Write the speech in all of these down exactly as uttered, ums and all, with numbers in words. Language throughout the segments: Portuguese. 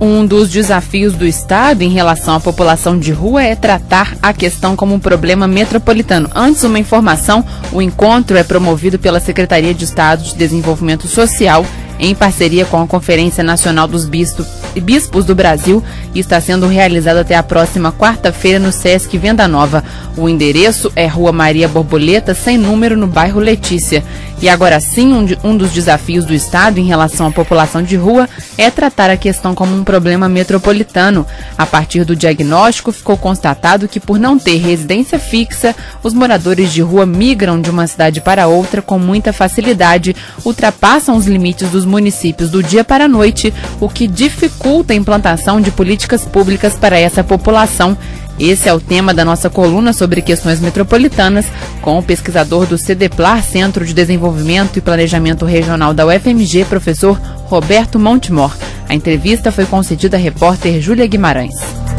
Um dos desafios do Estado em relação à população de rua é tratar a questão como um problema metropolitano. Antes, uma informação, o encontro é promovido pela Secretaria de Estado de Desenvolvimento Social em parceria com a Conferência Nacional dos Bispos do Brasil e está sendo realizado até a próxima quarta-feira no Sesc Venda Nova. O endereço é Rua Maria Borboleta, sem número, no bairro Letícia. E agora sim, um, de, um dos desafios do Estado em relação à população de rua é tratar a questão como um problema metropolitano. A partir do diagnóstico, ficou constatado que, por não ter residência fixa, os moradores de rua migram de uma cidade para outra com muita facilidade, ultrapassam os limites dos municípios do dia para a noite, o que dificulta a implantação de políticas públicas para essa população. Esse é o tema da nossa coluna sobre questões metropolitanas, com o pesquisador do CEDEPLAR, Centro de Desenvolvimento e Planejamento Regional da U F M G, professor Roberto Montemor. A entrevista foi concedida à repórter Júlia Guimarães.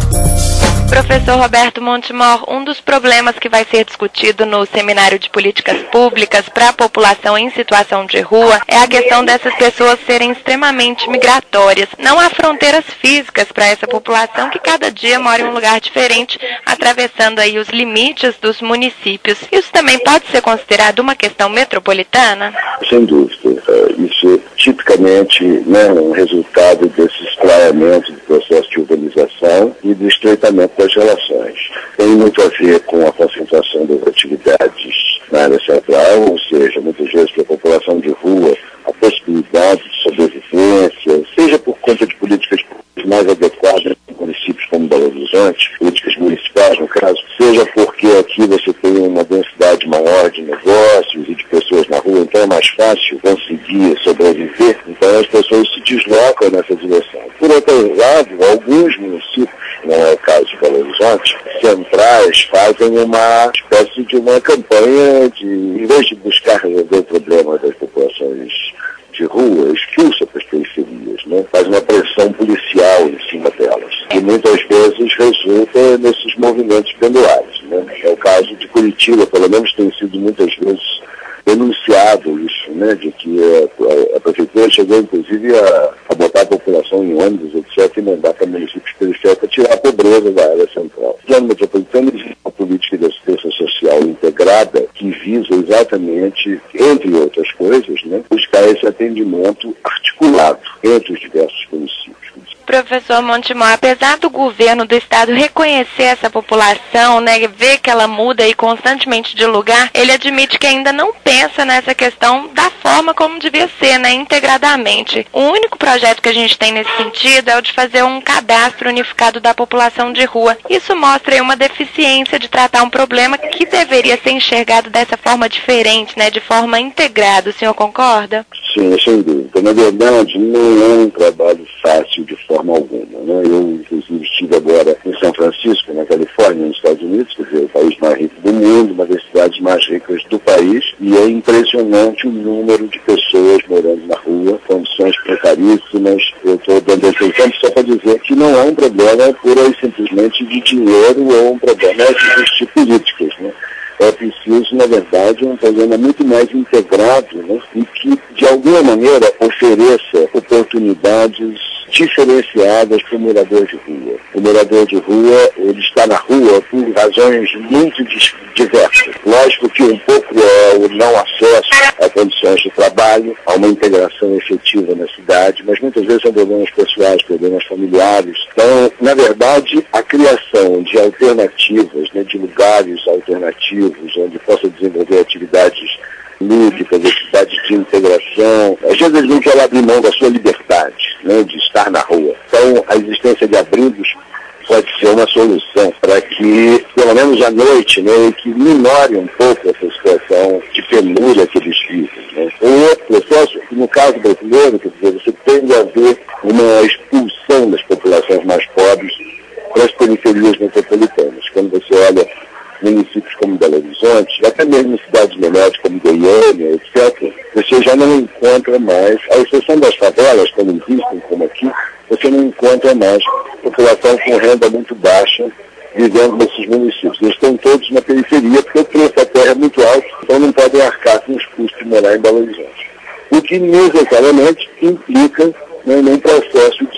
Professor Roberto Montemor, um dos problemas que vai ser discutido no Seminário de Políticas Públicas para a população em situação de rua é a questão dessas pessoas serem extremamente migratórias. Não há fronteiras físicas para essa população que cada dia mora em um lugar diferente, atravessando aí os limites dos municípios. Isso também pode ser considerado uma questão metropolitana? Sem dúvida. Isso tipicamente, né, é um resultado desse espraiamento do processo de urbanização e do estreitamento das relações. Tem muito a ver com a concentração das atividades na área central, ou seja, muitas vezes para a população de rua, a possibilidade de sobrevivência, seja por conta de políticas mais adequadas em municípios como Belo Horizonte, políticas municipais no caso, seja porque aqui você tem uma densidade maior de negócios e de pessoas na rua, então é mais fácil conseguir sobreviver, então as pessoas se deslocam nessa direção. Por outro lado, alguns municípios, não é o caso de Belo Horizonte, centrais fazem uma espécie de uma campanha de, em vez de buscar resolver o problema das populações de rua, expulsa para as periferias, né? Faz uma pressão policial em cima delas, que muitas vezes resulta nesses movimentos pendulares, né? É o caso de Curitiba, pelo menos tem sido muitas vezes denunciado isso, né, de que a, a prefeitura chegou inclusive a, a botar a população em ônibus, etcétera, e mandar para municípios periféricos para tirar a pobreza da área central. O plano metropolitano existe uma política de assistência social integrada que visa exatamente, entre outras coisas, né, buscar esse atendimento articulado entre os diversos municípios. Professor Montemor, apesar do governo do estado reconhecer essa população, né, ver que ela muda aí constantemente de lugar, ele admite que ainda não pensa nessa questão da forma como devia ser, né, integradamente. O único projeto que a gente tem nesse sentido é o de fazer um cadastro unificado da população de rua. Isso mostra aí uma deficiência de tratar um problema que deveria ser enxergado dessa forma diferente, né, de forma integrada. O senhor concorda? Sim, sem dúvida. Na verdade, não é um trabalho fácil de forma alguma, né? Eu, inclusive, estive agora em São Francisco, na Califórnia, nos Estados Unidos, quer dizer, o país mais rico do mundo, uma das cidades mais ricas do país, e é impressionante o número de pessoas morando na rua, condições precaríssimas. Eu estou dando esse exemplo só para dizer que não é um problema pura e simplesmente de dinheiro ou um problema de existir políticas, né? É preciso, na verdade, um programa muito mais integrado, né, e que, de alguma maneira, ofereça oportunidades diferenciadas para o morador de rua. O morador de rua, ele está na rua por razões muito diversas. Lógico que um pouco é o não acesso a condições de trabalho, a uma integração efetiva na cidade, mas muitas vezes são problemas pessoais, problemas familiares. Então, na verdade, a criação de alternativas, né, de lugares alternativos, onde possa desenvolver atividades lúdicas, atividades de integração. Às vezes ele não quer abrir mão da sua liberdade, né, de estar na rua. Então, a existência de abrigos pode ser uma solução para que, pelo menos à noite, né, que minore um pouco essa situação de penúria que eles vivem. Né. Um outro processo, no caso brasileiro, quer dizer, você tende a ver uma expulsão das populações mais pobres para as periferias metropolitanas. Quando você olha municípios como Belo Horizonte, até mesmo cidades menores como Goiânia, etcétera, você já não encontra mais, à exceção das favelas, que não existem como aqui, você não encontra mais população com renda muito baixa vivendo nesses municípios. Eles estão todos na periferia, porque o preço da terra é muito alto, então não podem arcar com os custos de morar em Belo Horizonte. O que necessariamente implica, né, num processo de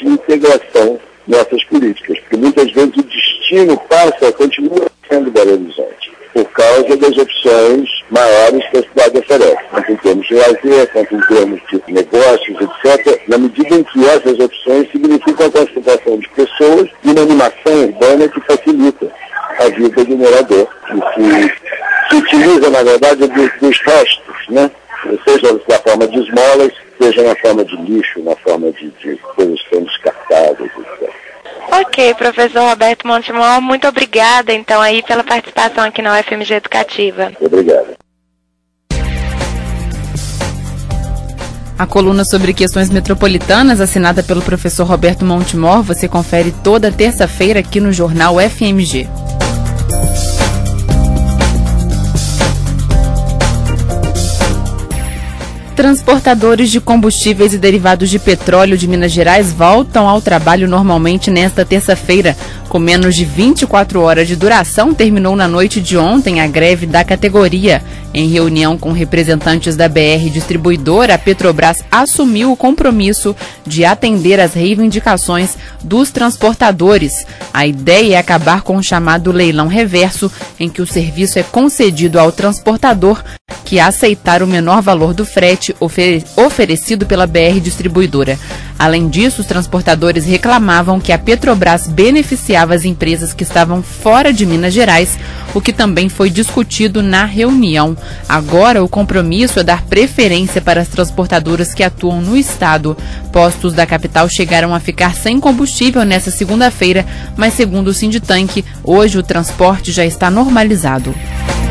de integração nessas políticas, porque muitas vezes o destino passa, continua sendo Belo Horizonte, por causa das opções maiores que a cidade oferece, tanto em termos de lazer, tanto em termos de negócios, etcétera, na medida em que essas opções significam a concentração de pessoas e uma animação urbana que facilita a vida do morador, e que se utiliza, na verdade, dos, dos restos, né? Seja na forma de esmolas, seja na forma de lixo, na forma de, de coisas que são descartadas, etcétera. Ok, professor Roberto Montemor, muito obrigada, então, aí pela participação aqui na U F M G Educativa. Obrigado. A coluna sobre questões metropolitanas, assinada pelo professor Roberto Montemor, você confere toda terça-feira aqui no Jornal F M G. Transportadores de combustíveis e derivados de petróleo de Minas Gerais voltam ao trabalho normalmente nesta terça-feira. Com menos de vinte e quatro horas de duração, terminou na noite de ontem a greve da categoria. Em reunião com representantes da B R Distribuidora, a Petrobras assumiu o compromisso de atender às reivindicações dos transportadores. A ideia é acabar com o chamado leilão reverso, em que o serviço é concedido ao transportador que aceitar o menor valor do frete ofere- oferecido pela B R Distribuidora. Além disso, os transportadores reclamavam que a Petrobras beneficiava as empresas que estavam fora de Minas Gerais, o que também foi discutido na reunião. Agora, o compromisso é dar preferência para as transportadoras que atuam no estado. Postos da capital chegaram a ficar sem combustível nesta segunda-feira, mas segundo o Sinditank, hoje o transporte já está normalizado.